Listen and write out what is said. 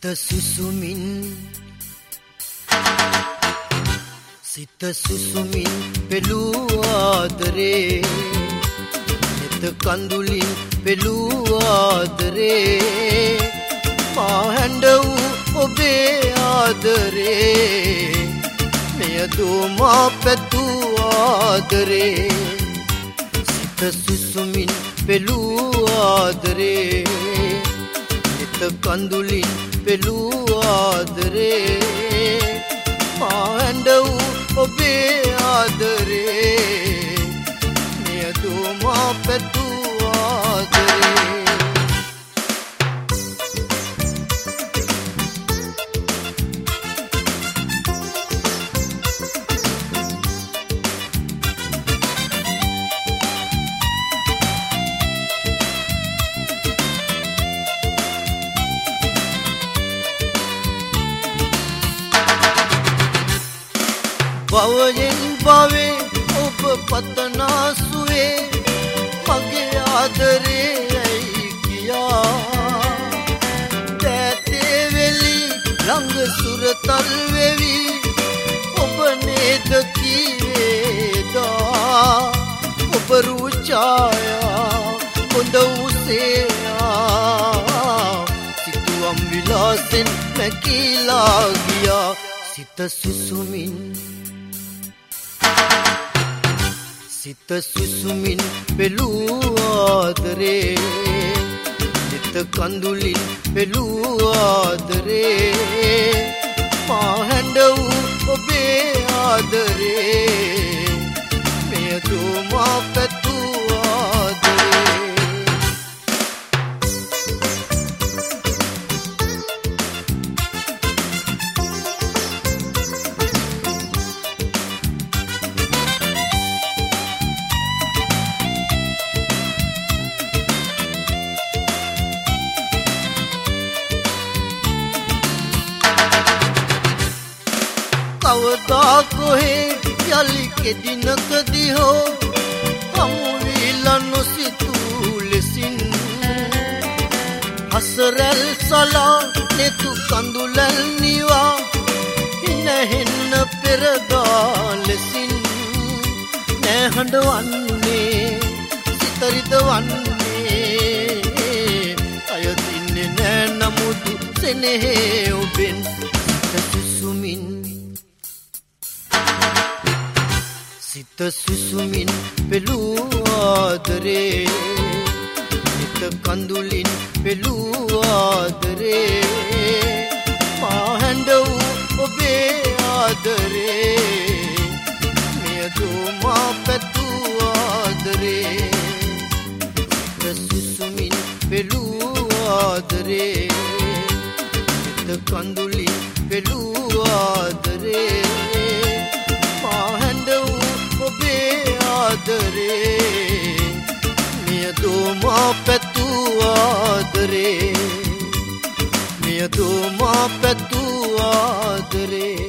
සිත සුසුමින් පෙළූ ආදරේ නෙත කඳුලින් පෙළූ ආදරේ මා හැඬ වූ ඔබේ ආදරේ මෙය දෝ මා පැතූ ආදරේ සිත සුසුමින් පෙළූ ආදරේ නෙත කඳුලින් පෙළූ ආදරේ මා හැඬ වූ ඔබේ ආදරේ මෙය දෝ මා පැතූ ආදරේ භවයෙන් භවේ ඔබ පතනා සුවේ මගේ ආදරේ ඇයි කියා දැතේ වෙලි ළඟ සුරතල් වෙවි ඔබ නේද කීවේදා ඔබ රූ ඡායා හොඳ උසේයා සිතුවම් විලාසෙන් මැකිලා ගියා සිත සුසුමින් පෙළූ ආදරේ නෙත කඳුලින් පෙළූ ආදරේ මා හැඬ වූ ඔබේ ආදරේ මෙය දෝ මා පැතූ ආදරේ කවදා කොහේ යලි කෙදිනකදී හෝ හමු වීලා නොසිතූ ලෙසින් හසරැල් සලා නෙතු කඳුලැල් නිවා හිනහෙන්න පෙරදා ලෙසින් නෑ හඬවන්නේ සිතරිත වන්නේ අයදින්නේ නෑ නමුදු සෙනෙහේ ඔබෙන් සිත සුසුමින් පෙළූ ආදරේ නෙත කඳුලින් පෙළූ ආදරේ මා හැඬ වූ ඔබේ ආදරේ මෙය දෝ මා පැතූ ආදරේ සිත සුසුමින් පෙළූ ආදරේ නෙත කඳුලින් පෙළූ ආදරේ මා හැඬ වූ ඔබේ ආදරේ මෙය දෝ මා පැතූ ආදරේ මෙය දෝ මා පැතූ ආදරේ